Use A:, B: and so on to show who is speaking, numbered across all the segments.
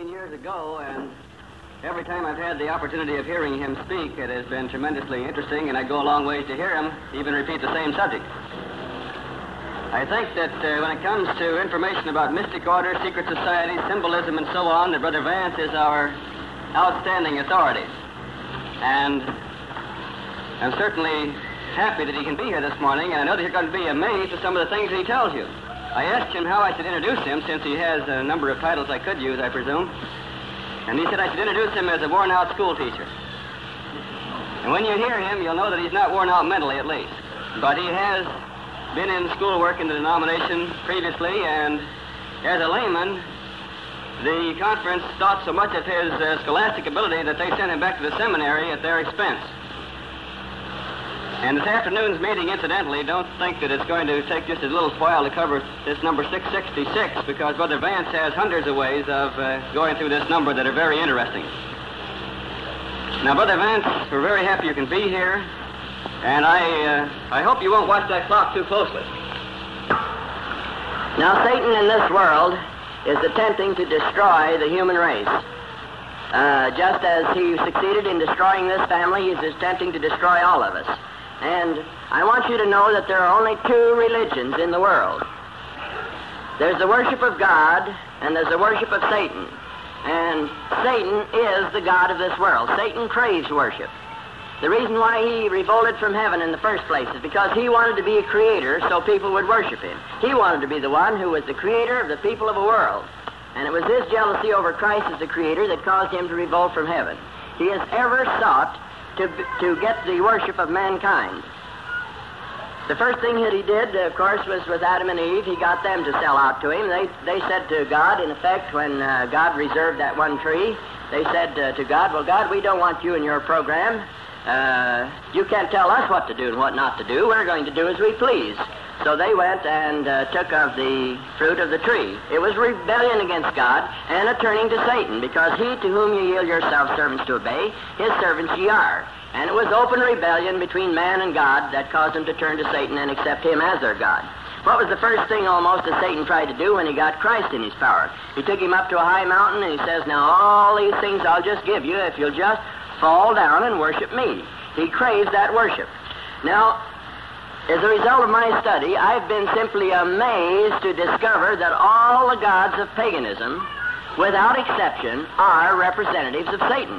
A: 15 years ago, and every time I've had the opportunity of hearing him speak, it has been tremendously interesting, and I go a long ways to hear him even repeat the same subject. I think that when it comes to information about mystic orders, secret societies, symbolism, and so on, that Brother Vance is our outstanding authority. And I'm certainly happy that he can be here this morning, and I know that you're going to be amazed at some of the things that he tells you. I asked him how I should introduce him, since he has a number of titles I could use, I presume. And he said I should introduce him as a worn-out school teacher. And when you hear him, you'll know that he's not worn out mentally, at least. But he has been in schoolwork in the denomination previously, and as a layman, the conference thought so much of his scholastic ability that they sent him back to the seminary at their expense. And this afternoon's meeting, incidentally, don't think that it's going to take just a little while to cover this number 666, because Brother Vance has hundreds of ways of going through this number that are very interesting. Now, Brother Vance, we're very happy you can be here, and I hope you won't watch that clock too closely.
B: Now, Satan in this world is attempting to destroy the human race. Just as he succeeded in destroying this family, he's attempting to destroy all of us. And I want you to know that there are only two religions in the world. There's the worship of God, and there's the worship of Satan. And Satan is the God of this world. Satan craves worship. The reason why he revolted from heaven in the first place is because he wanted to be a creator so people would worship him. He wanted to be the one who was the creator of the people of a world. And it was his jealousy over Christ as the creator that caused him to revolt from heaven. He has ever sought to get the worship of mankind. The first thing that he did, of course, was with Adam and Eve. He got them to sell out to him. They said to God, in effect, when God reserved that one tree, they said to God, well, God, we don't want you in your program. You can't tell us what to do and what not to do. We're going to do as we please. So they went and took of the fruit of the tree. It was rebellion against God and a turning to Satan, because he to whom you yield yourselves servants to obey, his servants ye are. And it was open rebellion between man and God that caused them to turn to Satan and accept him as their God. What was the first thing almost that Satan tried to do when he got Christ in his power? He took him up to a high mountain and he says, now all these things I'll just give you if you'll just fall down and worship me. He craves that worship. Now, as a result of my study, I've been simply amazed to discover that all the gods of paganism, without exception, are representatives of Satan.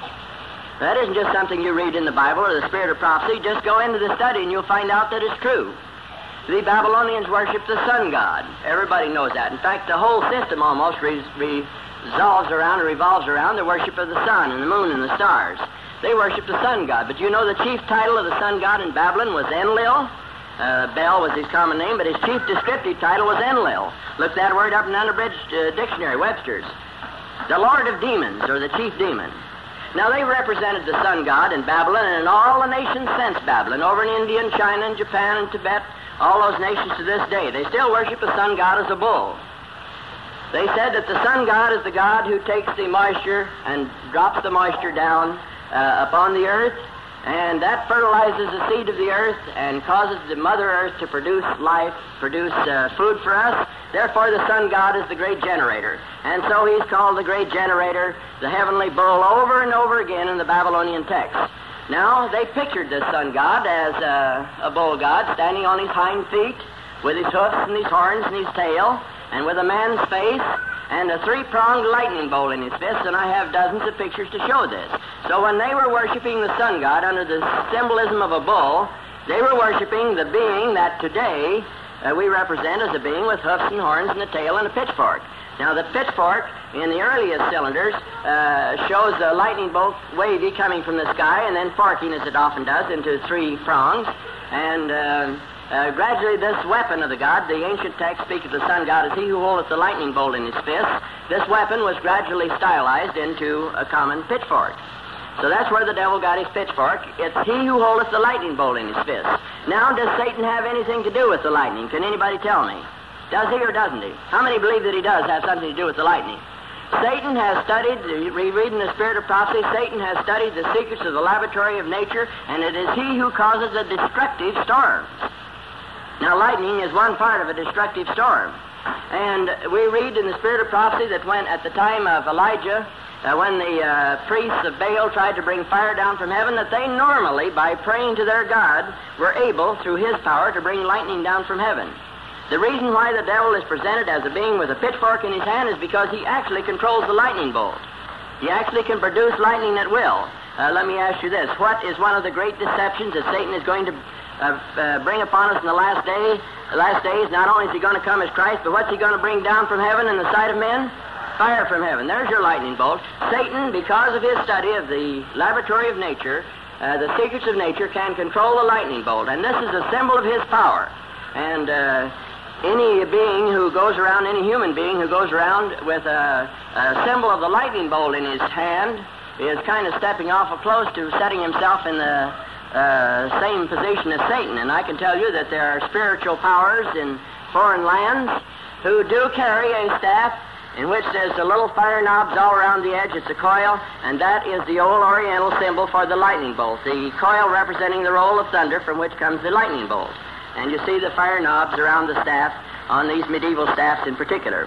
B: That isn't just something you read in the Bible or the Spirit of Prophecy. Just go into the study and you'll find out that it's true. The Babylonians worship the sun god. Everybody knows that. In fact, the whole system almost revolves around the worship of the sun and the moon and the stars. They worship the sun god. But you know the chief title of the sun god in Babylon was Enlil. Bel was his common name, but his chief descriptive title was Enlil. Look that word up in Unabridged Dictionary, Webster's. The Lord of Demons, or the chief demon. Now, they represented the sun god in Babylon and in all the nations since Babylon, over in India and China and Japan and Tibet, all those nations to this day. They still worship the sun god as a bull. They said that the sun god is the god who takes the moisture and drops the moisture down upon the earth, and that fertilizes the seed of the earth and causes the Mother Earth to produce life, produce food for us. Therefore, the sun god is the great generator. And so he's called the great generator, the heavenly bull, over and over again in the Babylonian text. Now, they pictured this sun god as a bull god standing on his hind feet with his hoofs and his horns and his tail, and with a man's face and a three-pronged lightning bolt in his fist, and I have dozens of pictures to show this. So when they were worshiping the sun god under the symbolism of a bull, they were worshiping the being that today we represent as a being with hoofs and horns and a tail and a pitchfork. Now, the pitchfork in the earliest cylinders shows a lightning bolt wavy coming from the sky and then forking, as it often does, into three prongs. And gradually this weapon of the god, the ancient text speaks of the sun god as he who holdeth the lightning bolt in his fist. This weapon was gradually stylized into a common pitchfork. So that's where the devil got his pitchfork. It's he who holdeth the lightning bolt in his fist. Now, does Satan have anything to do with the lightning? Can anybody tell me? Does he or doesn't he? How many believe that he does have something to do with the lightning? Satan has studied, we read in the Spirit of Prophecy, Satan has studied the secrets of the laboratory of nature, and it is he who causes the destructive storms. Now, lightning is one part of a destructive storm. And we read in the Spirit of Prophecy that when, at the time of Elijah, when the priests of Baal tried to bring fire down from heaven, that they normally, by praying to their God, were able, through his power, to bring lightning down from heaven. The reason why the devil is presented as a being with a pitchfork in his hand is because he actually controls the lightning bolt. He actually can produce lightning at will. Let me ask you this. What is one of the great deceptions that Satan is going to bring upon us in the last days? Not only is he going to come as Christ, but what's he going to bring down from heaven in the sight of men? Fire from heaven. There's your lightning bolt. Satan, because of his study of the laboratory of nature, the secrets of nature, can control the lightning bolt. And this is a symbol of his power. And any being who goes around, any human being who goes around with a symbol of the lightning bolt in his hand is kind of stepping awful close to setting himself in the same position as Satan. And I can tell you that there are spiritual powers in foreign lands who do carry a staff in which there's the little fire knobs all around the edge. It's a coil, and that is the old Oriental symbol for the lightning bolt. The coil representing the roll of thunder from which comes the lightning bolt. And you see the fire knobs around the staff, on these medieval staffs in particular.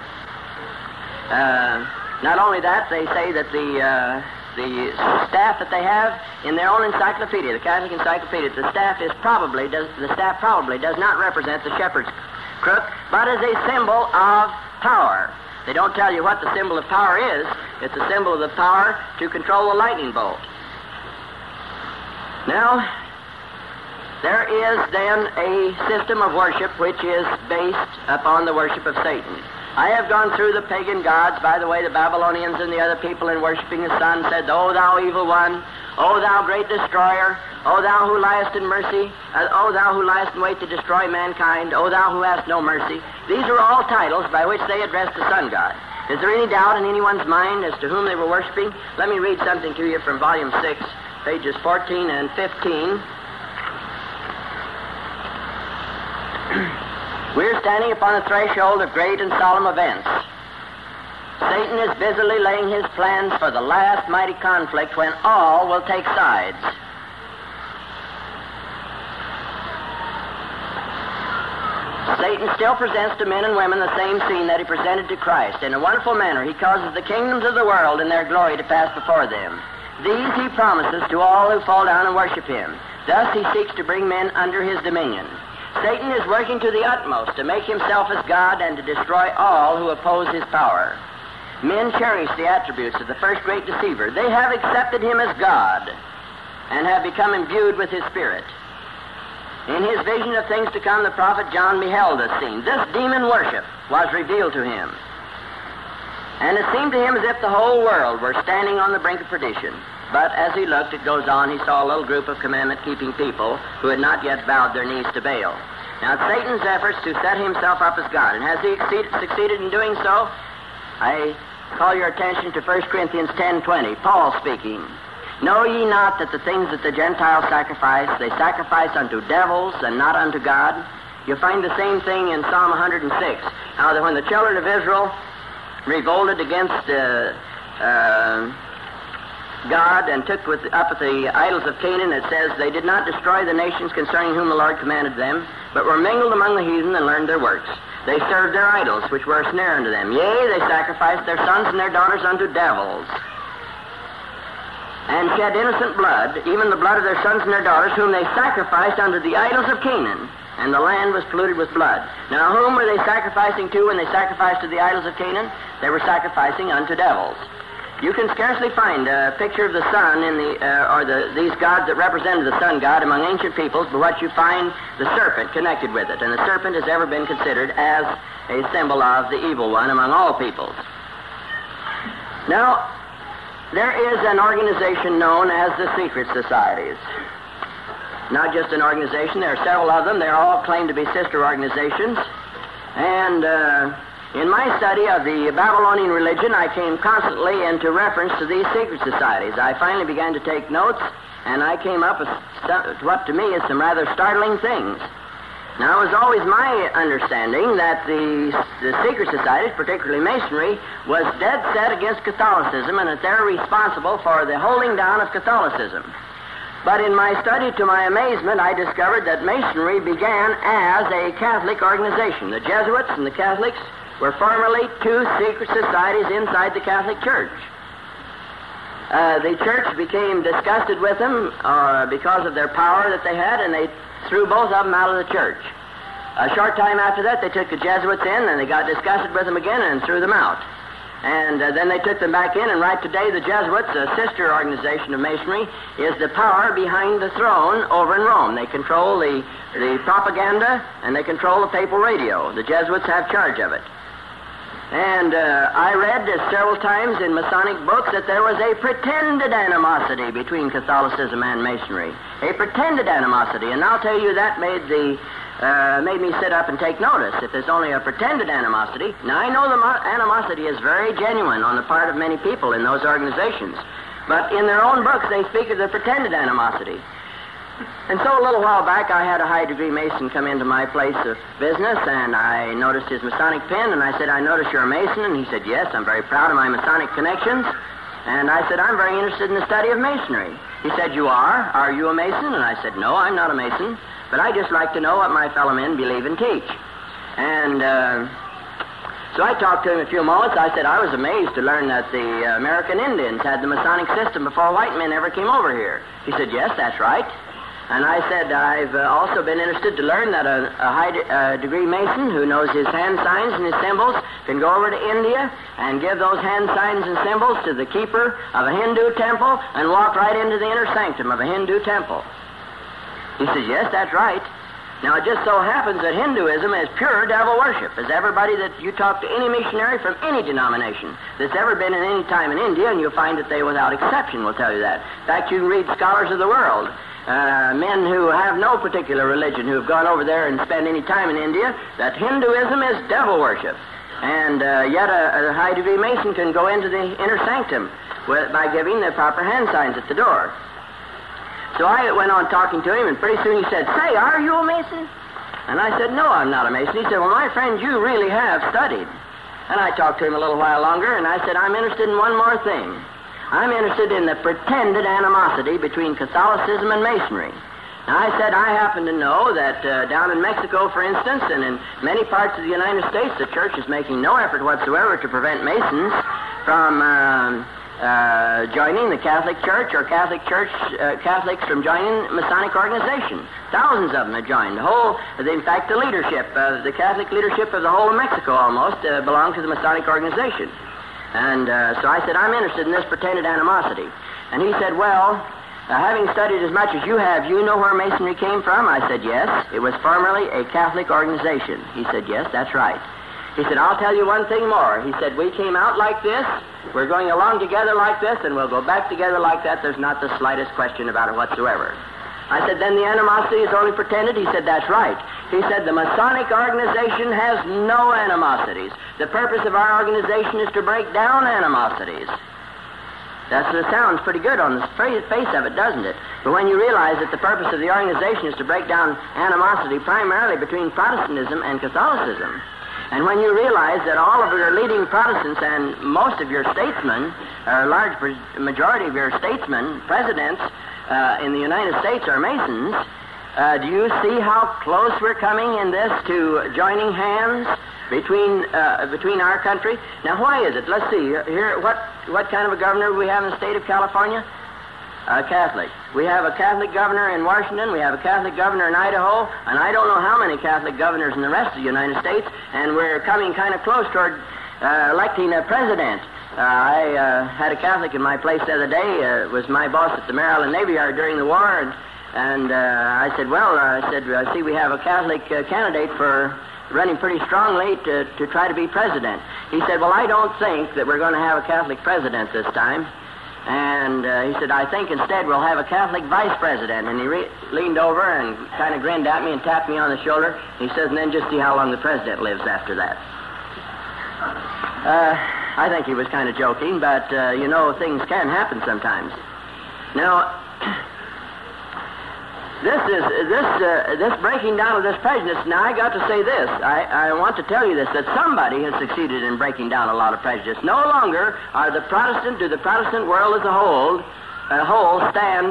B: Not only that, they say that the staff that they have in their own encyclopedia, the Catholic Encyclopedia, the staff probably does not represent the shepherd's crook, but is a symbol of power. They don't tell you what the symbol of power is. It's a symbol of the power to control the lightning bolt. Now, there is then a system of worship which is based upon the worship of Satan. I have gone through the pagan gods. By the way, the Babylonians and the other people in worshiping the sun said, "O thou evil one, O thou great destroyer, O thou who liest in mercy, O thou who liest in wait to destroy mankind, O thou who hast no mercy." These are all titles by which they address the sun god. Is there any doubt in anyone's mind as to whom they were worshiping? Let me read something to you from Volume 6, pages 14 and 15. We're standing upon the threshold of great and solemn events. Satan is busily laying his plans for the last mighty conflict when all will take sides. Satan still presents to men and women the same scene that he presented to Christ. In a wonderful manner, he causes the kingdoms of the world in their glory to pass before them. These he promises to all who fall down and worship him. Thus he seeks to bring men under his dominion. Satan is working to the utmost to make himself as God and to destroy all who oppose his power. Men cherish the attributes of the first great deceiver. They have accepted him as God and have become imbued with his spirit. In his vision of things to come, the prophet John beheld this scene. This demon worship was revealed to him. And it seemed to him as if the whole world were standing on the brink of perdition. But as he looked, it goes on, he saw a little group of commandment-keeping people who had not yet bowed their knees to Baal. Now, Satan's efforts to set himself up as God, and has he succeeded in doing so? I call your attention to 1 Corinthians 10:20, Paul speaking. "Know ye not that the things that the Gentiles sacrifice, they sacrifice unto devils and not unto God?" You'll find the same thing in Psalm 106, how that when the children of Israel revolted against God and took up with the idols of Canaan, it says, "They did not destroy the nations concerning whom the Lord commanded them, but were mingled among the heathen and learned their works. They served their idols, which were a snare unto them. Yea, they sacrificed their sons and their daughters unto devils, and shed innocent blood, even the blood of their sons and their daughters, whom they sacrificed unto the idols of Canaan, and the land was polluted with blood." Now, whom were they sacrificing to when they sacrificed to the idols of Canaan? They were sacrificing unto devils. You can scarcely find a picture of the sun in these gods that represented the sun god among ancient peoples, but what you find, the serpent connected with it. And the serpent has ever been considered as a symbol of the evil one among all peoples. Now, there is an organization known as the secret societies. Not just an organization, there are several of them. They all claim to be sister organizations. And in my study of the Babylonian religion, I came constantly into reference to these secret societies. I finally began to take notes, and I came up with what to me is some rather startling things. Now, it was always my understanding that the secret societies, particularly Masonry, was dead set against Catholicism, and that they're responsible for the holding down of Catholicism. But in my study, to my amazement, I discovered that Masonry began as a Catholic organization. The Jesuits and the Catholics were formerly two secret societies inside the Catholic Church. The church became disgusted with them because of their power that they had, and they threw both of them out of the church. A short time after that, they took the Jesuits in, and they got disgusted with them again and threw them out. And then they took them back in, and right today the Jesuits, a sister organization of Masonry, is the power behind the throne over in Rome. They control the propaganda, and they control the papal radio. The Jesuits have charge of it. And I read several times in Masonic books that there was a pretended animosity between Catholicism and Masonry. A pretended animosity. And I'll tell you, that made me sit up and take notice. If there's only a pretended animosity. Now, I know the animosity is very genuine on the part of many people in those organizations. But in their own books, they speak of the pretended animosity. And so a little while back, I had a high-degree Mason come into my place of business, and I noticed his Masonic pin, and I said, "I notice you're a Mason." And he said, "Yes, I'm very proud of my Masonic connections." And I said, "I'm very interested in the study of Masonry." He said, "You are? Are you a Mason?" And I said, "No, I'm not a Mason, but I just like to know what my fellow men believe and teach." And so I talked to him a few moments. I said I was amazed to learn that the American Indians had the Masonic system before white men ever came over here. He said, "Yes, that's right." And I said, "I've also been interested to learn that a high-degree Mason who knows his hand signs and his symbols can go over to India and give those hand signs and symbols to the keeper of a Hindu temple and walk right into the inner sanctum of a Hindu temple." He says, "Yes, that's right." Now, it just so happens that Hinduism is pure devil worship, as everybody that you talk to, any missionary from any denomination that's ever been in any time in India, and you'll find that they, without exception, will tell you that. In fact, you can read scholars of the world, men who have no particular religion, who have gone over there and spent any time in India, that Hinduism is devil worship. And yet a high-degree Mason can go into the inner sanctum by giving the proper hand signs at the door. So I went on talking to him, and pretty soon he said, "Say, are you a Mason?" And I said, "No, I'm not a Mason." He said, "Well, my friend, you really have studied." And I talked to him a little while longer, and I said, "I'm interested in one more thing. I'm interested in the pretended animosity between Catholicism and Masonry." Now, I said, I happen to know that down in Mexico, for instance, and in many parts of the United States, the Church is making no effort whatsoever to prevent Masons from joining the Catholic Church or Catholics from joining Masonic organization. Thousands of them have joined. In fact, the leadership, the Catholic leadership of the whole of Mexico almost belong to the Masonic organization. And so I said, I'm interested in this pretended animosity. And he said, "Well, having studied as much as you have, you know where Masonry came from?" I said, "Yes. It was formerly a Catholic organization." He said, "Yes, that's right." He said, "I'll tell you one thing more." He said, "We came out like this, we're going along together like this, and we'll go back together like that. There's not the slightest question about it whatsoever." I said, "Then the animosity is only pretended?" He said, "That's right." He said, "The Masonic organization has no animosities. The purpose of our organization is to break down animosities." That sounds pretty good on the face of it, doesn't it? But when you realize that the purpose of the organization is to break down animosity primarily between Protestantism and Catholicism, and when you realize that all of your leading Protestants and most of your statesmen, or a large majority of your statesmen, presidents in the United States are Masons, do you see how close we're coming in this to joining hands between our country? Now, why is it? Let's see. Here, what kind of a governor do we have in the state of California? Catholic. We have a Catholic governor in Washington, we have a Catholic governor in Idaho, and I don't know how many Catholic governors in the rest of the United States, and we're coming kind of close toward electing a president. I had a Catholic in my place the other day. It was my boss at the Maryland Navy Yard during the war, and I said, I see we have a Catholic candidate for running pretty strongly to try to be president. He said, "Well, I don't think that we're going to have a Catholic president this time." And he said, "I think instead we'll have a Catholic vice president." And he leaned over and kind of grinned at me and tapped me on the shoulder. He says, "And then just see how long the president lives after that." I think he was kind of joking, but, things can happen sometimes. Now, this breaking down of this prejudice, now I got to say this. I want to tell you this, that somebody has succeeded in breaking down a lot of prejudice. No longer do the Protestant world as a whole stand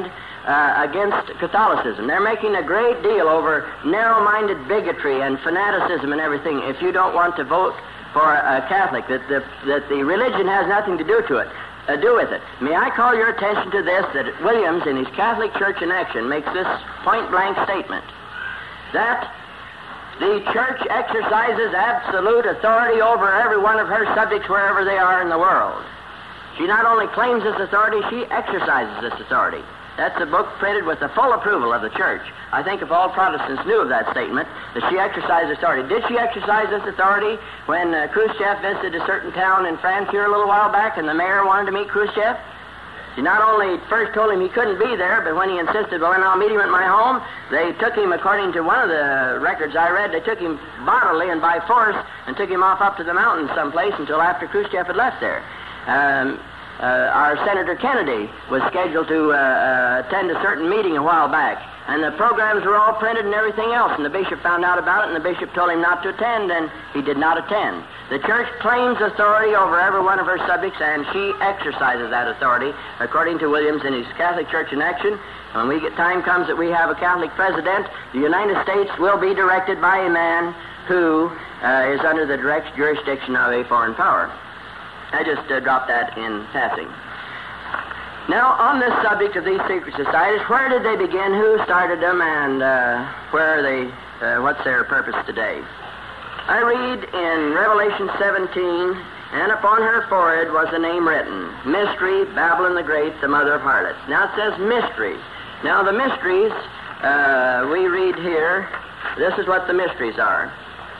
B: against Catholicism. They're making a great deal over narrow-minded bigotry and fanaticism and everything if you don't want to vote for a Catholic, that the religion has nothing to do with it. May I call your attention to this, that Williams, in his Catholic Church in Action, makes this point-blank statement, that the Church exercises absolute authority over every one of her subjects wherever they are in the world. She not only claims this authority, she exercises this authority. That's a book printed with the full approval of the Church. I think if all Protestants knew of that statement, that she exercised authority. Did she exercise this authority when Khrushchev visited a certain town in France here a little while back and the mayor wanted to meet Khrushchev? She not only first told him he couldn't be there, but when he insisted, well, then I'll meet him at my home, they took him, according to one of the records I read, they took him bodily and by force and took him off up to the mountains someplace until after Khrushchev had left there. Our Senator Kennedy was scheduled to attend a certain meeting a while back, and the programs were all printed and everything else, and the bishop found out about it, and the bishop told him not to attend, and he did not attend. The Church claims authority over every one of her subjects, and she exercises that authority, according to Williams in his Catholic Church in Action. When time comes that we have a Catholic president, the United States will be directed by a man who is under the direct jurisdiction of a foreign power. I just dropped that in passing. Now, on this subject of these secret societies, where did they begin, who started them, and where are they, what's their purpose today? I read in Revelation 17, and upon her forehead was a name written, Mystery, Babylon the Great, the mother of harlots. Now it says mystery. Now the mysteries, we read here, this is what the mysteries are.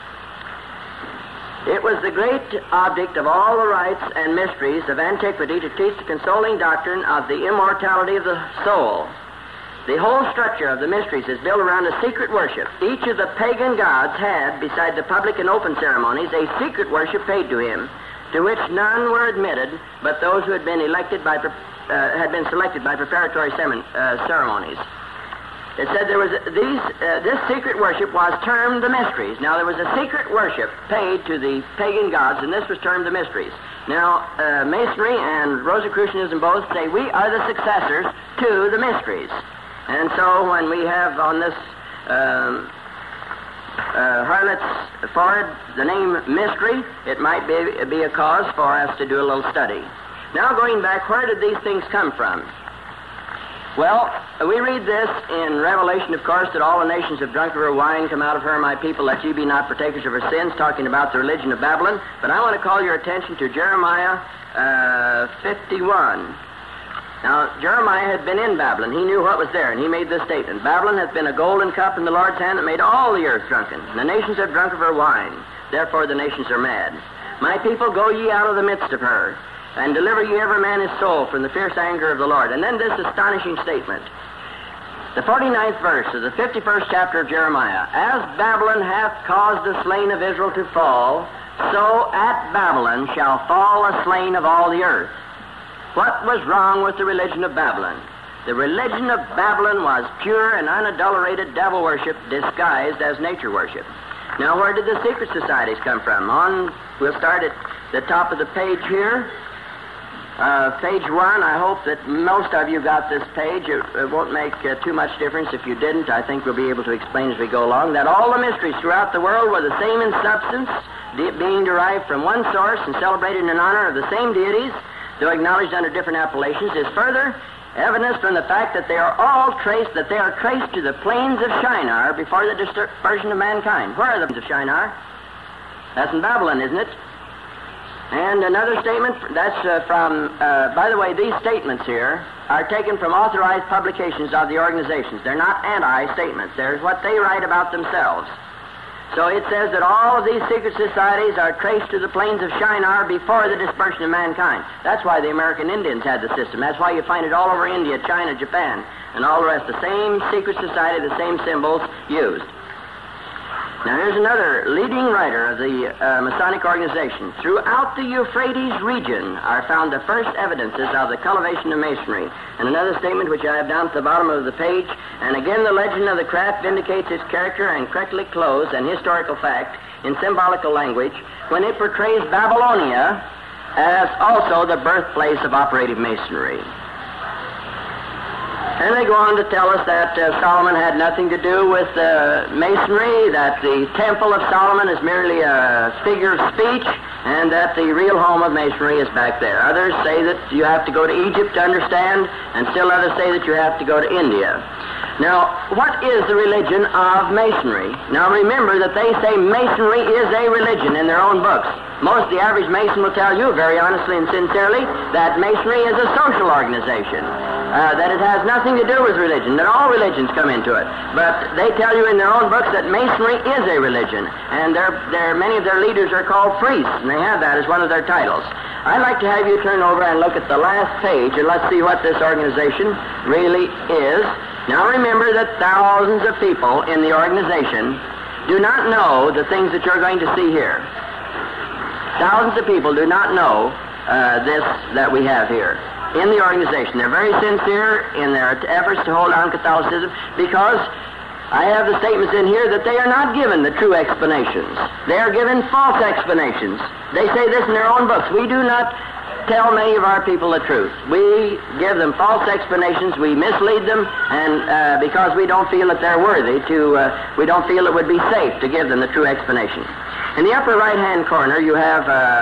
B: It was the great object of all the rites and mysteries of antiquity to teach the consoling doctrine of the immortality of the soul. The whole structure of the mysteries is built around a secret worship. Each of the pagan gods had, beside the public and open ceremonies, a secret worship paid to him, to which none were admitted but those who had been selected by preparatory ceremonies. It said there was this secret worship was termed the mysteries. Now, there was a secret worship paid to the pagan gods, and this was termed the mysteries. Now, Masonry and Rosicrucianism both say we are the successors to the mysteries. And so when we have on this harlot's forehead the name mystery, it might be a cause for us to do a little study. Now, going back, where did these things come from? Well, we read this in Revelation, of course, that all the nations have drunk of her wine, come out of her, my people, let ye be not partakers of her sins, talking about the religion of Babylon. But I want to call your attention to Jeremiah 51. Now, Jeremiah had been in Babylon. He knew what was there, and he made this statement. Babylon hath been a golden cup in the Lord's hand that made all the earth drunken. The nations have drunk of her wine. Therefore the nations are mad. My people, go ye out of the midst of her, and deliver ye every man his soul from the fierce anger of the Lord. And then this astonishing statement. The 49th verse of the 51st chapter of Jeremiah. As Babylon hath caused the slain of Israel to fall, so at Babylon shall fall a slain of all the earth. What was wrong with the religion of Babylon? The religion of Babylon was pure and unadulterated devil worship disguised as nature worship. Now, where did the secret societies come from? We'll start at the top of the page here. Page 1, I hope that most of you got this page. It won't make too much difference if you didn't. I think we'll be able to explain as we go along that all the mysteries throughout the world were the same in substance, being derived from one source and celebrated in honor of the same deities, though acknowledged under different appellations, is further evidence from the fact that they are traced to the plains of Shinar before the dispersion of mankind. Where are the plains of Shinar? That's in Babylon, isn't it? And another statement, that's by the way, these statements here are taken from authorized publications of the organizations. They're not anti-statements. They're what they write about themselves. So it says that all of these secret societies are traced to the plains of Shinar before the dispersion of mankind. That's why the American Indians had the system. That's why you find it all over India, China, Japan, and all the rest. The same secret society, the same symbols used. Now, here's another leading writer of the Masonic organization. Throughout the Euphrates region are found the first evidences of the cultivation of Masonry. And another statement which I have down at the bottom of the page, and again the legend of the craft vindicates its character and correctly clothes and historical fact in symbolical language when it portrays Babylonia as also the birthplace of operative Masonry. And they go on to tell us that Solomon had nothing to do with Masonry, that the Temple of Solomon is merely a figure of speech, and that the real home of Masonry is back there. Others say that you have to go to Egypt to understand, and still others say that you have to go to India. Now, what is the religion of Masonry? Now, remember that they say Masonry is a religion in their own books. The average Mason will tell you, very honestly and sincerely, that Masonry is a social organization, that it has nothing to do with religion, that all religions come into it. But they tell you in their own books that Masonry is a religion, and many of their leaders are called priests, and they have that as one of their titles. I'd like to have you turn over and look at the last page, and let's see what this organization really is. Now remember that thousands of people in the organization do not know the things that you're going to see here. Thousands of people do not know this that we have here in the organization. They're very sincere in their efforts to hold on Catholicism because I have the statements in here that they are not given the true explanations. They are given false explanations. They say this in their own books. We do not tell many of our people the truth. We give them false explanations. We mislead them, and because we don't feel that they're worthy we don't feel it would be safe to give them the true explanation. In the upper right-hand corner, you have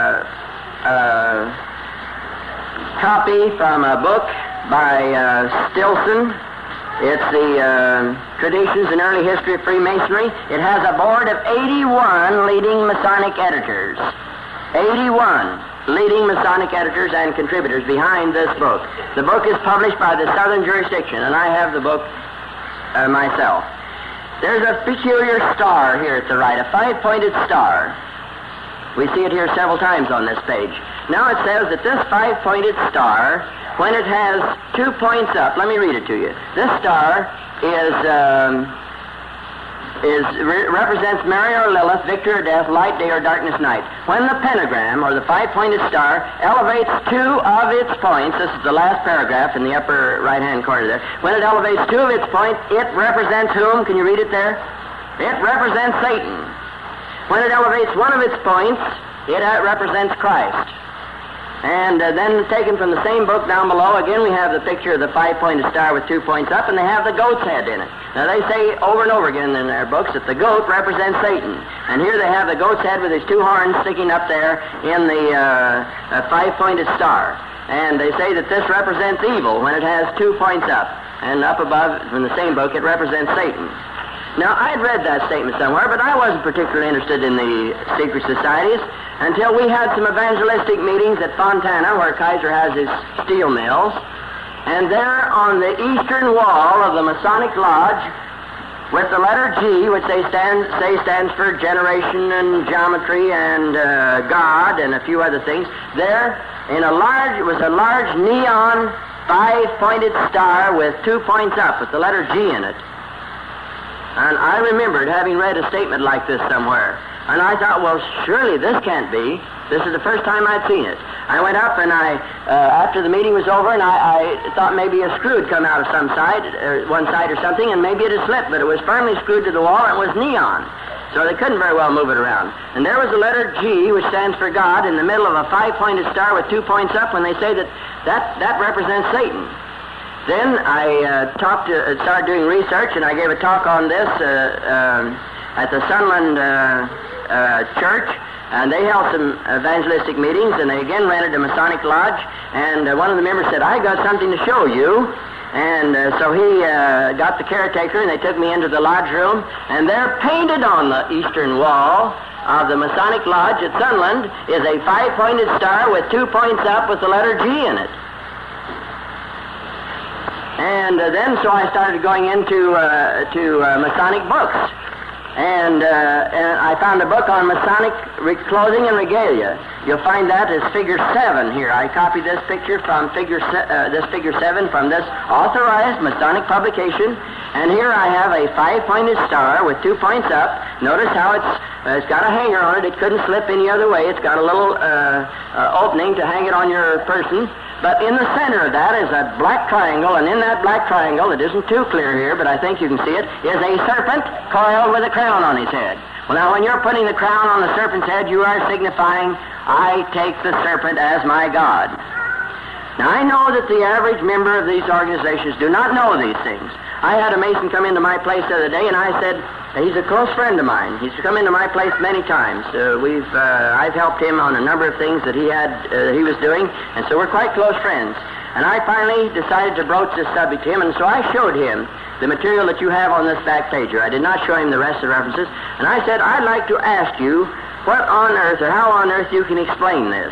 B: a copy from a book by Stilson. It's the Traditions and Early History of Freemasonry. It has a board of 81 leading Masonic editors. 81 leading Masonic editors and contributors behind this book. The book is published by the Southern Jurisdiction, and I have the book myself. There's a peculiar star here at the right, a five-pointed star. We see it here several times on this page. Now it says that this five-pointed star, when it has 2 points up, let me read it to you. This star represents Mary or Lilith, victory or death, light day or darkness night. When the pentagram, or the five-pointed star, elevates 2 of its points, this is the last paragraph in the upper right-hand corner there, when it elevates 2 of its points, it represents whom? Can you read it there? It represents Satan. When it elevates 1 of its points, it represents Christ. And then taken from the same book down below, again we have the picture of the five-pointed star with 2 points up, and they have the goat's head in it. Now they say over and over again in their books that the goat represents Satan. And here they have the goat's head with his 2 horns sticking up there in the five-pointed star. And they say that this represents evil when it has 2 points up. And up above, from the same book, it represents Satan. Now, I'd read that statement somewhere, but I wasn't particularly interested in the secret societies until we had some evangelistic meetings at Fontana, where Kaiser has his steel mills. And there on the eastern wall of the Masonic Lodge, with the letter G, which they say stands for generation and geometry and God and a few other things, there was a large neon five-pointed star with 2 points up with the letter G in it. And I remembered having read a statement like this somewhere. And I thought, well, surely this can't be. This is the first time I'd seen it. I went up and after the meeting was over, and I thought maybe a screw had come out of some side, or one side or something, and maybe it had slipped, but it was firmly screwed to the wall, and it was neon. So they couldn't very well move it around. And there was the letter G, which stands for God, in the middle of a five-pointed star with 2 points up, when they say that represents Satan. Then I started doing research, and I gave a talk on this at the Sunland Church, and they held some evangelistic meetings, and they again rented a Masonic lodge, and one of the members said, I got something to show you. And so he got the caretaker, and they took me into the lodge room, and there painted on the eastern wall of the Masonic Lodge at Sunland is a five-pointed star with 2 points up with the letter G in it. And then so I started going into Masonic books. And I found a book on Masonic clothing and regalia. You'll find that as Figure 7 here. I copied this picture from Figure 7 from this authorized Masonic publication. And here I have a five-pointed star with 2 points up. Notice how it's got a hanger on it. It couldn't slip any other way. It's got a little opening to hang it on your person. But in the center of that is a black triangle, and in that black triangle, it isn't too clear here, but I think you can see it, is a serpent coiled with a crown on his head. Well, now, when you're putting the crown on the serpent's head, you are signifying, I take the serpent as my God. Now, I know that the average member of these organizations do not know these things. I had a Mason come into my place the other day, and I said, he's a close friend of mine. He's come into my place many times. I've helped him on a number of things that he was doing, and so we're quite close friends. And I finally decided to broach this subject to him, and so I showed him the material that you have on this back page here. I did not show him the rest of the references, and I said, I'd like to ask you what on earth or how on earth you can explain this.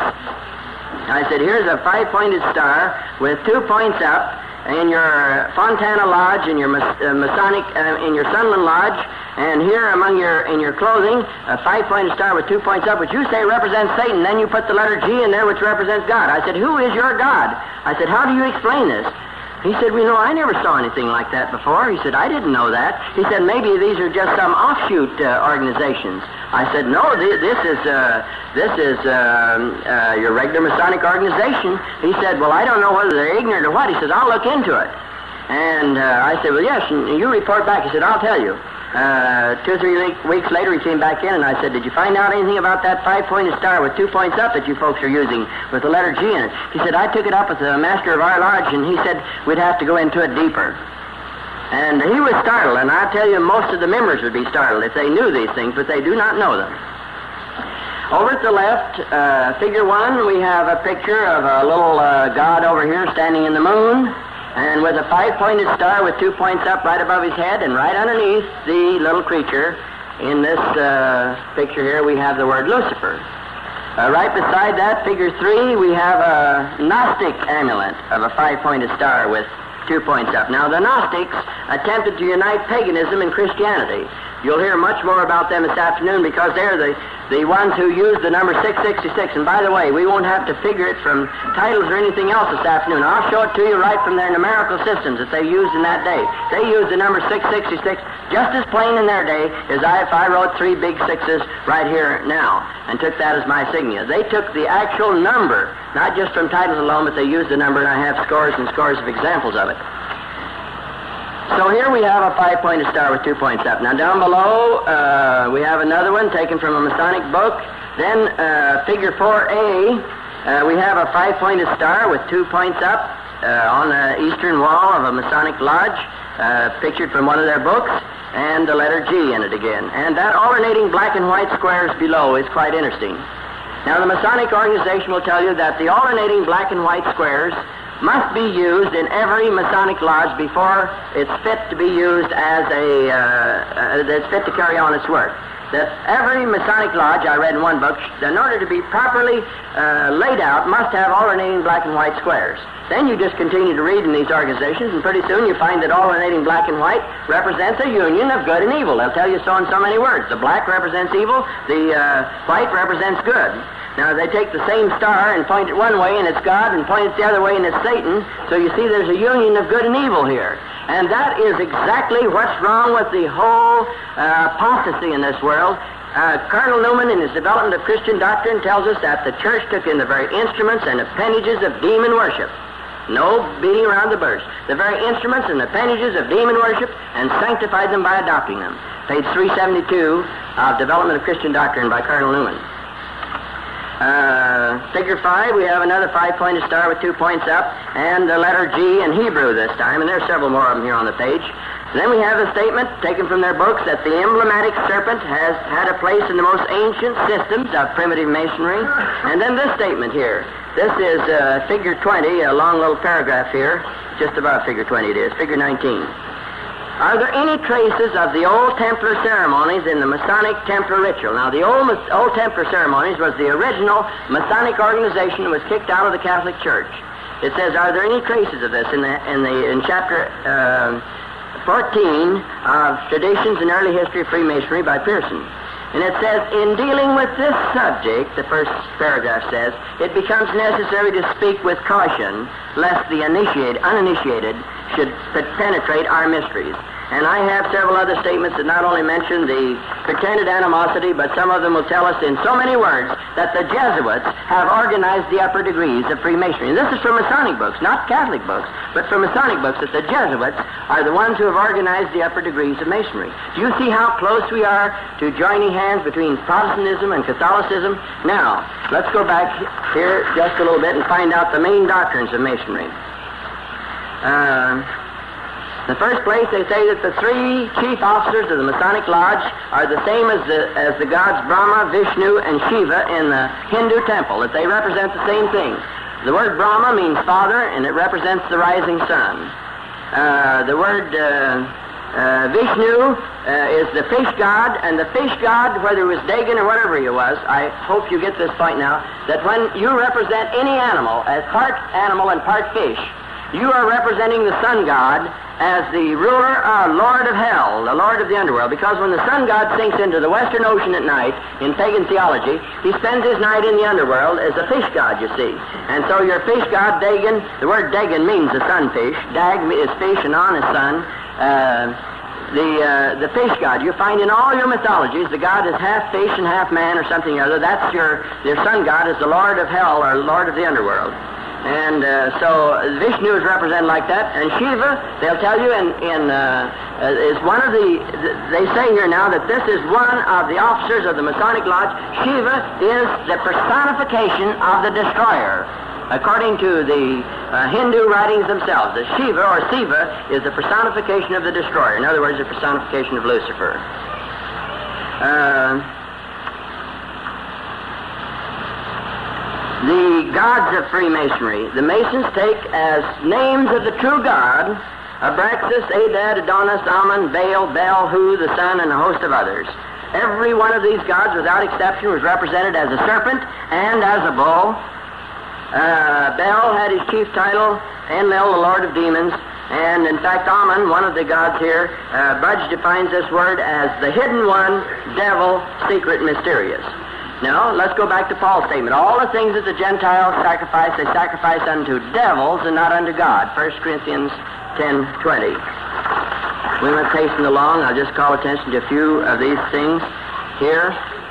B: I said, here's a 5-pointed star with 2 points up in your Fontana Lodge, in your Masonic, in your Sunland Lodge, and here in your clothing, a 5-pointed star with 2 points up, which you say represents Satan. Then you put the letter G in there, which represents God. I said, who is your God? I said, how do you explain this? He said, well, I never saw anything like that before. He said, I didn't know that. He said, maybe these are just some offshoot organizations. I said, no, this is your regular Masonic organization. He said, well, I don't know whether they're ignorant or what. He says, I'll look into it. And I said, well, yes, and you report back. He said, I'll tell you. 2 or 3 weeks later, he came back in, and I said, did you find out anything about that 5-pointed star with 2 points up that you folks are using with the letter G in it? He said, I took it up with the master of our lodge, and he said we'd have to go into it deeper. And he was startled, and I tell you, most of the members would be startled if they knew these things, but they do not know them. Over at the left, figure 1, we have a picture of a little god over here standing in the moon, and with a 5-pointed star with 2 points up right above his head, and right underneath the little creature, in this picture here, we have the word Lucifer. Right beside that, figure 3, we have a Gnostic amulet of a 5-pointed star with 2 points up. Now, the Gnostics attempted to unite paganism and Christianity. You'll hear much more about them this afternoon because they're the ones who use the number 666. And by the way, we won't have to figure it from titles or anything else this afternoon. I'll show it to you right from their numerical systems that they used in that day. They used the number 666 just as plain in their day as if I wrote 3 big 6s right here now and took that as my signia. They took the actual number, not just from titles alone, but they used the number, and I have scores and scores of examples of it. So here we have a 5-pointed star with 2 points up. Now down below, we have another one taken from a Masonic book. Then figure 4A, we have a 5-pointed star with 2 points up on the eastern wall of a Masonic lodge, pictured from one of their books, and the letter G in it again. And that alternating black and white squares below is quite interesting. Now the Masonic organization will tell you that the alternating black and white squares must be used in every Masonic lodge before it's fit to be used as that's fit to carry on its work. That every Masonic lodge, I read in one book, in order to be properly laid out, must have alternating black and white squares. Then you just continue to read in these organizations, and pretty soon you find that alternating black and white represents a union of good and evil. They'll tell you so in so many words. The black represents evil, the white represents good. Now, they take the same star and point it one way, and it's God, and point it the other way, and it's Satan. So you see there's a union of good and evil here. And that is exactly what's wrong with the whole apostasy in this world. Cardinal Newman, in his development of Christian doctrine, tells us that the church took in the very instruments and appendages of demon worship. No beating around the bush. The very instruments and appendages of demon worship, and sanctified them by adopting them. Page 372 of Development of Christian Doctrine by Cardinal Newman. Figure 5, we have another 5-pointed star with 2 points up, and the letter G in Hebrew this time, and there's several more of them here on the page. And then we have a statement taken from their books that the emblematic serpent has had a place in the most ancient systems of primitive masonry. And then this statement here. This is figure 20, a long little paragraph here. Just above figure 20 it is, figure 19. Are there any traces of the old Templar ceremonies in the Masonic Templar ritual? Now, the old Templar ceremonies was the original Masonic organization that was kicked out of the Catholic Church. It says, are there any traces of this in chapter 14 of Traditions and Early History of Freemasonry by Pearson? And it says, in dealing with this subject, the first paragraph says, it becomes necessary to speak with caution, lest the uninitiated should penetrate our mysteries. And I have several other statements that not only mention the pretended animosity, but some of them will tell us in so many words that the Jesuits have organized the upper degrees of Freemasonry. And this is from Masonic books, not Catholic books, but from Masonic books, that the Jesuits are the ones who have organized the upper degrees of Masonry. Do you see how close we are to joining hands between Protestantism and Catholicism? Now, let's go back here just a little bit and find out the main doctrines of Masonry. In the first place, they say that the three chief officers of the Masonic Lodge are the same as the gods Brahma, Vishnu, and Shiva in the Hindu temple, that they represent the same thing. The word Brahma means father, and it represents the rising sun. The word Vishnu is the fish god, and the fish god, whether it was Dagon or whatever he was, I hope you get this point now, that when you represent any animal as part animal and part fish, you are representing the sun god as the ruler or lord of hell, the lord of the underworld, because when the sun god sinks into the western ocean at night, in pagan theology, he spends his night in the underworld as a fish god, you see. And so your fish god, Dagon, the word Dagon means the sunfish. Dag is fish and On is sun. The fish god, you find in all your mythologies, the god is half fish and half man or something or other. That's your sun god is the lord of hell or lord of the underworld. And so Vishnu is represented like that, and Shiva, they'll tell you, is one of they say here now that this is one of the officers of the Masonic Lodge. Shiva is the personification of the destroyer, according to the Hindu writings themselves. The Shiva or Siva is the personification of the destroyer. In other words, the personification of Lucifer. The gods of Freemasonry, the Masons take as names of the true God, Abraxas, Adad, Adonis, Ammon, Baal, Bel, Hu, the sun, and a host of others. Every one of these gods, without exception, was represented as a serpent and as a bull. Bel had his chief title, Enlil, the lord of demons, and in fact, Ammon, one of the gods here, Budge defines this word as the hidden one, devil, secret, mysterious. Now, let's go back to Paul's statement. All the things that the Gentiles sacrifice, they sacrifice unto devils and not unto God. 1 Corinthians 10:20. We must hasten along. I'll just call attention to a few of these things here.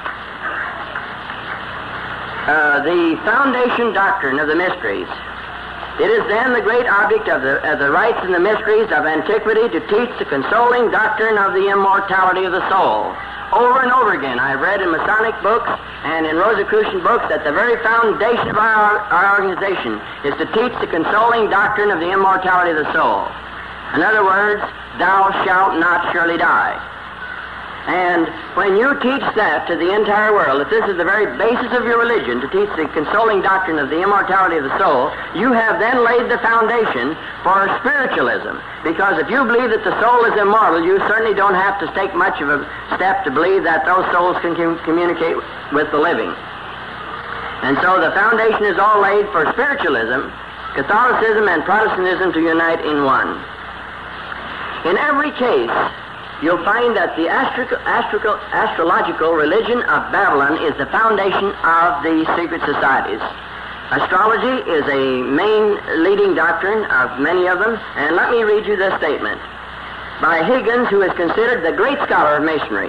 B: The foundation doctrine of the mysteries. It is then the great object of the rites and the mysteries of antiquity to teach the consoling doctrine of the immortality of the soul. Over and over again, I've read in Masonic books and in Rosicrucian books that the very foundation of our organization is to teach the consoling doctrine of the immortality of the soul. In other words, thou shalt not surely die. And when you teach that to the entire world, that this is the very basis of your religion, to teach the consoling doctrine of the immortality of the soul, you have then laid the foundation for spiritualism. Because if you believe that the soul is immortal, you certainly don't have to take much of a step to believe that those souls can communicate with the living. And so the foundation is all laid for spiritualism, Catholicism and Protestantism to unite in one. In every case, you'll find that the astrological religion of Babylon is the foundation of the secret societies. Astrology is a main leading doctrine of many of them, and let me read you this statement by Higgins, who is considered the great scholar of Masonry.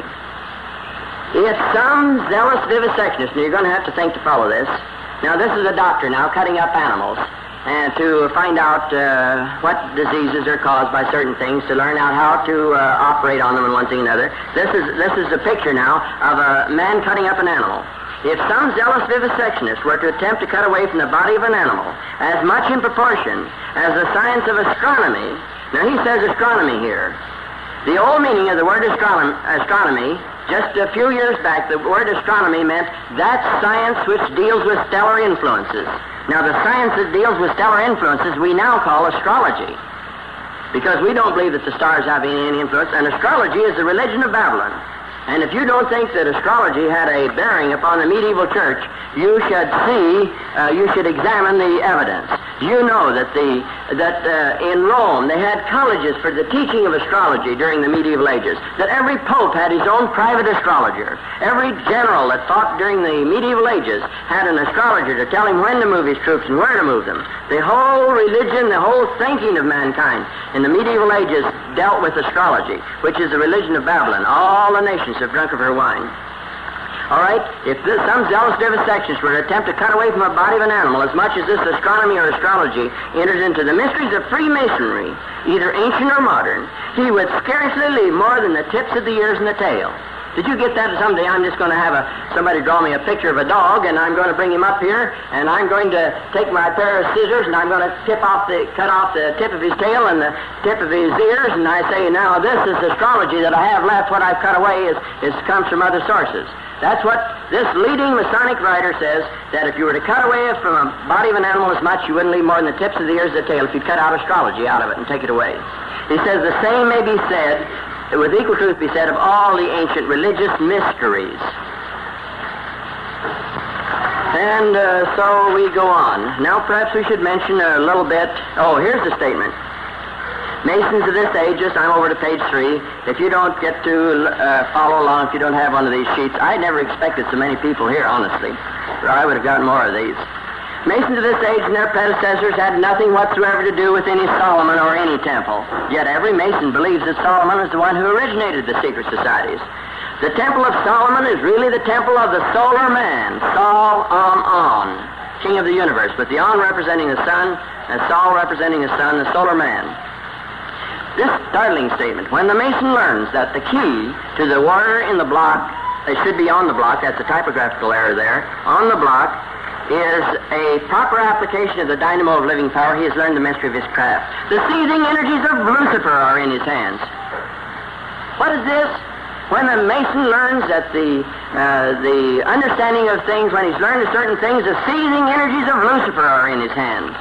B: If some zealous vivisectionist, and you're going to have to think to follow this. Now, this is a doctor now cutting up animals, and to find out what diseases are caused by certain things, to learn out how to operate on them and one thing and another. This is a picture now of a man cutting up an animal. If some zealous vivisectionist were to attempt to cut away from the body of an animal as much in proportion as the science of astronomy, now he says astronomy here. The old meaning of the word astronomy, just a few years back, the word astronomy meant that science which deals with stellar influences. Now, the science that deals with stellar influences we now call astrology, because we don't believe that the stars have any influence, and astrology is the religion of Babylon. And if you don't think that astrology had a bearing upon the medieval church, you should examine the evidence. Do you know that in Rome they had colleges for the teaching of astrology during the medieval ages? That every pope had his own private astrologer. Every general that fought during the medieval ages had an astrologer to tell him when to move his troops and where to move them. The whole religion, the whole thinking of mankind in the medieval ages dealt with astrology, which is the religion of Babylon. All the nations have drunk of her wine. All right, if some zealous vivisectionist were to attempt to cut away from the body of an animal as much as this astronomy or astrology enters into the mysteries of Freemasonry, either ancient or modern, he would scarcely leave more than the tips of the ears and the tail. Did you get that? Someday I'm just going to have somebody draw me a picture of a dog, and I'm going to bring him up here, and I'm going to take my pair of scissors, and I'm going to cut off the tip of his tail and the tip of his ears, and I say, now this is astrology that I have left. What I've cut away comes from other sources. That's what this leading Masonic writer says, that if you were to cut away from a body of an animal as much, you wouldn't leave more than the tips of the ears and the tail if you cut out astrology out of it and take it away. He says the same may be said, with equal truth be said, of all the ancient religious mysteries. And so we go on. Now perhaps we should mention a little bit. Oh, here's the statement. Masons of this age, I'm over to page 3. If you don't get to follow along, if you don't have one of these sheets, I never expected so many people here, honestly, or I would have gotten more of these. Masons of this age and their predecessors had nothing whatsoever to do with any Solomon or any temple. Yet every Mason believes that Solomon is the one who originated the secret societies. The Temple of Solomon is really the temple of the solar man, Sol-on, king of the universe, with the On representing the sun, and Sol representing the sun, the solar man. This startling statement, when the Mason learns that the key to the water in the block, it should be on the block, that's a typographical error there, on the block is a proper application of the dynamo of living power, he has learned the mystery of his craft. The seething energies of Lucifer are in his hands. What is this? When the Mason learns that the understanding of things, when he's learned certain things, the seething energies of Lucifer are in his hands.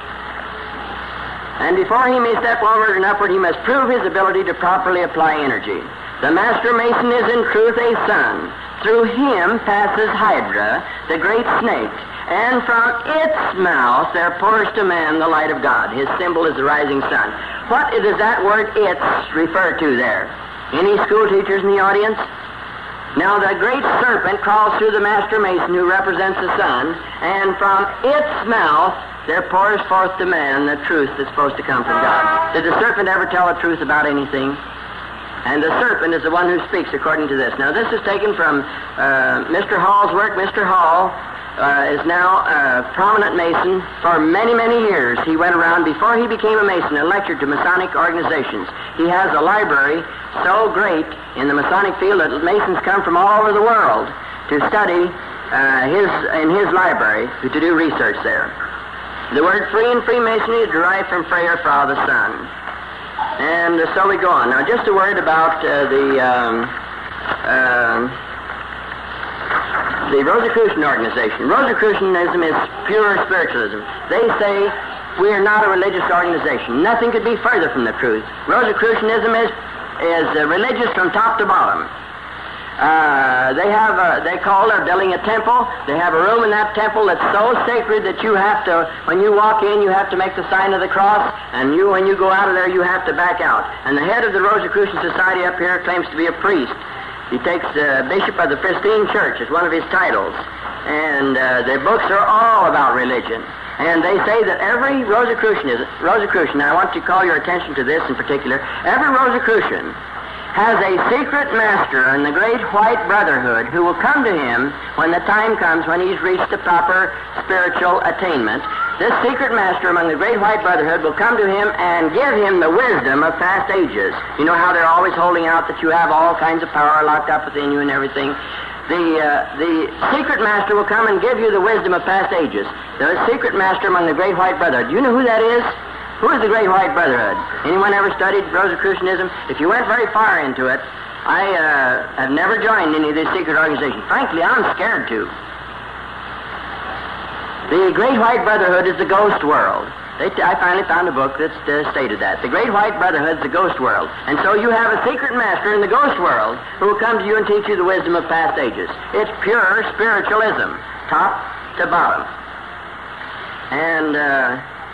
B: And before he may step onward and upward, he must prove his ability to properly apply energy. The Master Mason is in truth a sun. Through him passes Hydra, the great snake, and from its mouth there pours to man the light of God. His symbol is the rising sun. What does that word "its" refer to there? Any school teachers in the audience? Now the great serpent crawls through the Master Mason who represents the sun, and from its mouth there pours forth to man the truth that's supposed to come from God. Did the serpent ever tell the truth about anything? And the serpent is the one who speaks according to this. Now this is taken from Mr. Hall's work. Mr. Hall is now a prominent Mason for many, many years. He went around before he became a Mason and lectured to Masonic organizations. He has a library so great in the Masonic field that Masons come from all over the world to study in his library, to do research there. The word free in Freemasonry is derived from Freya, Fra, the sun. And so we go on. Now, just a word about the Rosicrucian organization. Rosicrucianism is pure spiritualism. They say we are not a religious organization. Nothing could be further from the truth. Rosicrucianism is religious from top to bottom. They're building a temple. They have a room in that temple that's so sacred that you have to, when you walk in, you have to make the sign of the cross, and when you go out of there, you have to back out. And the head of the Rosicrucian Society up here claims to be a priest. He takes Bishop of the Pristine Church as one of his titles. And their books are all about religion. And they say that every Rosicrucian, I want to call your attention to this in particular, every Rosicrucian has a secret master in the Great White Brotherhood who will come to him when the time comes when he's reached the proper spiritual attainment. This secret master among the Great White Brotherhood will come to him and give him the wisdom of past ages. You know how they're always holding out that you have all kinds of power locked up within you and everything? The secret master will come and give you the wisdom of past ages. The secret master among the Great White Brotherhood. Do you know who that is? Who is the Great White Brotherhood? Anyone ever studied Rosicrucianism? If you went very far into it, I have never joined any of these secret organizations. Frankly, I'm scared to. The Great White Brotherhood is the ghost world. I finally found a book that stated that. The Great White Brotherhood is the ghost world. And so you have a secret master in the ghost world who will come to you and teach you the wisdom of past ages. It's pure spiritualism, top to bottom. And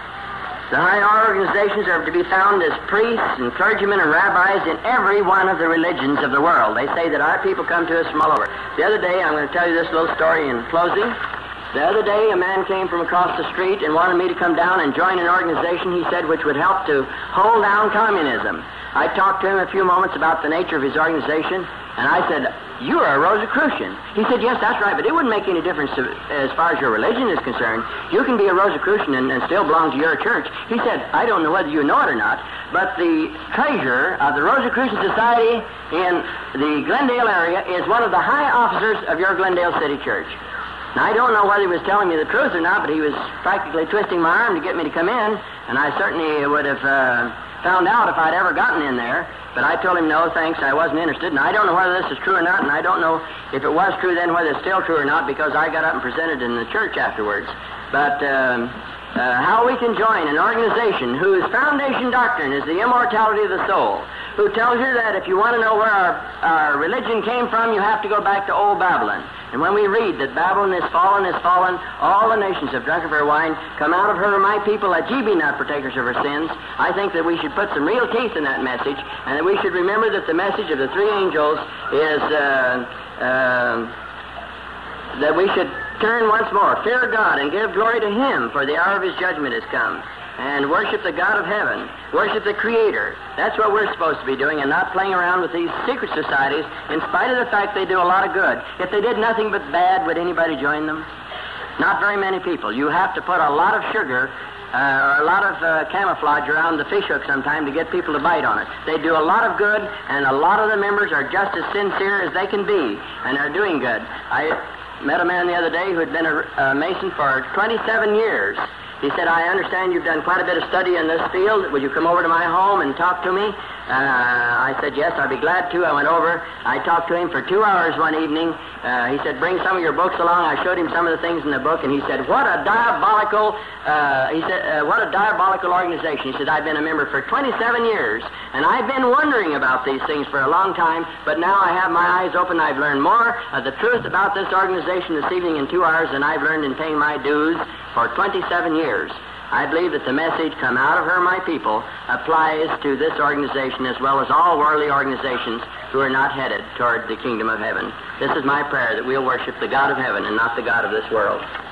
B: The high organizations are to be found as priests and clergymen and rabbis in every one of the religions of the world. They say that our people come to us from all over. The other day, I'm going to tell you this little story in closing. The other day, a man came from across the street and wanted me to come down and join an organization, he said, which would help to hold down communism. I talked to him a few moments about the nature of his organization, and I said, "You are a Rosicrucian." He said, "Yes, that's right, but it wouldn't make any difference as far as your religion is concerned. You can be a Rosicrucian and still belong to your church." He said, "I don't know whether you know it or not, but the treasurer of the Rosicrucian Society in the Glendale area is one of the high officers of your Glendale City Church." Now, I don't know whether he was telling me the truth or not, but he was practically twisting my arm to get me to come in, and I certainly would have found out if I'd ever gotten in there. But I told him, no, thanks, I wasn't interested. And I don't know whether this is true or not, and I don't know if it was true then whether it's still true or not, because I got up and presented in the church afterwards. But how we can join an organization whose foundation doctrine is the immortality of the soul, who tells you that if you want to know where our religion came from, you have to go back to old Babylon. And when we read that Babylon is fallen, all the nations have drunk of her wine, come out of her, my people, that ye be not partakers of her sins, I think that we should put some real teeth in that message, and that we should remember that the message of the three angels is that we should turn once more, fear God, and give glory to Him, for the hour of His judgment is come. And worship the God of heaven. Worship the Creator. That's what we're supposed to be doing, and not playing around with these secret societies, in spite of the fact they do a lot of good. If they did nothing but bad, would anybody join them? Not very many people. You have to put a lot of sugar or a lot of camouflage around the fishhook sometime to get people to bite on it. They do a lot of good, and a lot of the members are just as sincere as they can be, and are doing good. I met a man the other day who had been a Mason for 27 years. He said, "I understand you've done quite a bit of study in this field. Would you come over to my home and talk to me?" I said, "Yes, I'd be glad to." I went over. I talked to him for 2 hours one evening. He said, "Bring some of your books along." I showed him some of the things in the book, and he said, what a diabolical organization. He said, "I've been a member for 27 years, and I've been wondering about these things for a long time, but now I have my eyes open. I've learned more of the truth about this organization this evening in 2 hours than I've learned in paying my dues for 27 years. I believe that the message, 'Come out of her, my people,' applies to this organization as well as all worldly organizations who are not headed toward the kingdom of heaven. This is my prayer, that we'll worship the God of heaven and not the God of this world."